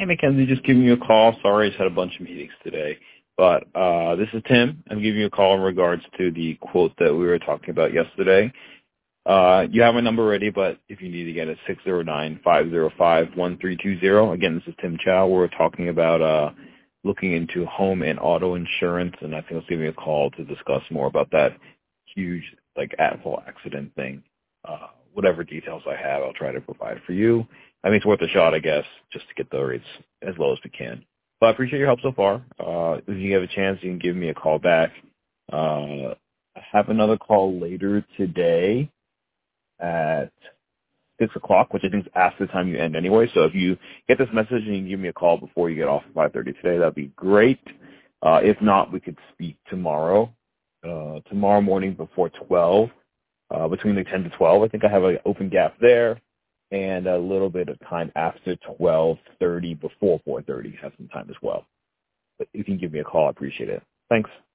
Hey, Mackenzie, just giving you a call. Sorry, I just had a bunch of meetings today. But this is Tim. I'm giving you a call in regards to the quote that we were talking about yesterday. You have my number ready, but if you need to get it, 609-505-1320. Again, this is Tim Chow. We're talking about looking into home and auto insurance, and I think I'll give you a call to discuss more about that huge, at-fault accident thing. Whatever details I have, I'll try to provide for you. I mean, it's worth a shot, I guess, just to get the rates as low as we can. But I appreciate your help so far. If you have a chance, you can give me a call back. I have another call later today at 6 o'clock, which I think is after the time you end anyway. So if you get this message and you can give me a call before you get off at 5:30 today, that'd be great. If not, we could speak tomorrow morning before 12, between 10 to 12. I think I have an open gap there, and a little bit of time after 12:30, before 4:30, have some time as well. But if you can give me a call, I appreciate it. Thanks.